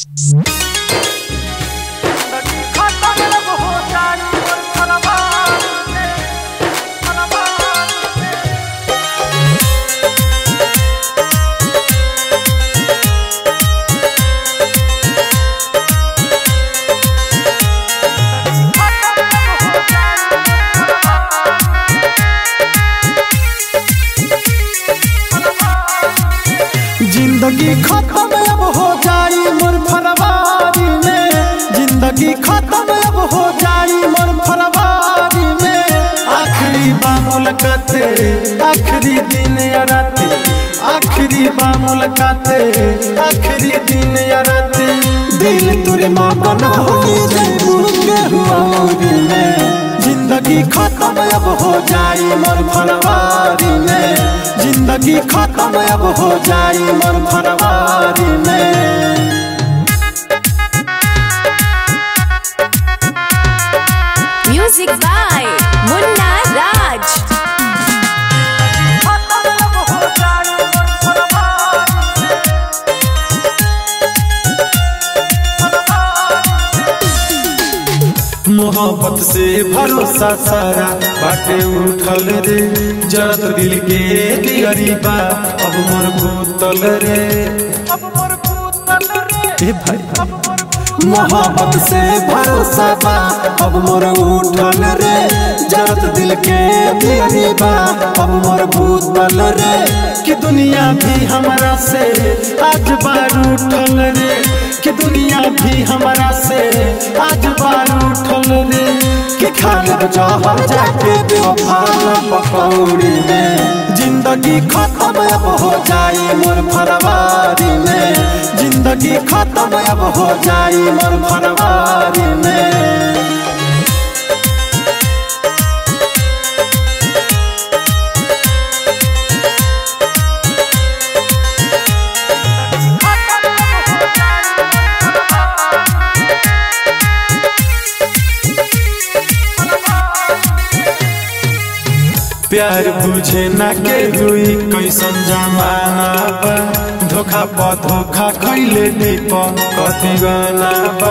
जिंदगी खत्म अब हो जाई मोर फरवरी में, जिंदगी खत्म अब हो जाई मोर फरवरी में। आखिरी बा मुलाकात, आखिरी दिन या रात, आखिरी बा मुलाकात, आखिरी दिन या रात। दिल तुरे मगन हो जाए में, जिंदगी खत्म अब हो जाई मोर फरवरी में, जिंदगी खत्म अब हो जाई मोर फरवरी में। Music by Munna Raj. मोहब्बत से भरोसा सारा बाटे उठल रे, जरत दिल के दियरी बा अब मोर भूतल रे, अब मोर भूतल रे भाई। मोहब्बत से भरोसा बा अब मोर उठल रे, जरत दिल के दियरी बा अब मोर भूतल रे। कि दुनिया भी हमरा से आज बार उठल रे, कि दुनिया भी हमरा से आज बार उठल रे। कि खालब जहर जाके बेवफा पकौड़ी में, जिंदगी खत्म अब हो जाई मोर फरवरी में, जिंदगी खत्म अब हो जाई मोर फरवरी में। प्यार बुझे ना के हुई कैसन जमाना बा, धोखा पर धोखा खैले दीप कथी गाना बा।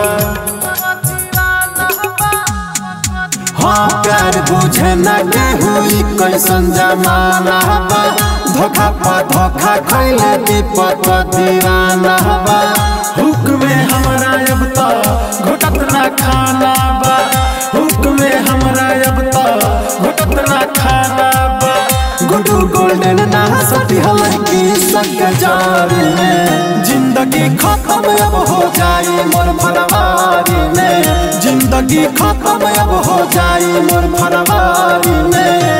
हाँ प्यार बुझे ना के हुई कैसन जमाना बा, धोखा पर धोखा खैले दीप कथी गाना बा। हुक्म हमरा अब तक घुटत ना खाना बा, हुक्म हमरा अब तक घुटत ना खाना बा। गुडू गोल्डन ना सती हल्की सक जारी में, जिंदगी खत्म अब हो जाई मोर फरवरी में, जिंदगी खत्म अब हो जाई मोर फरवरी में।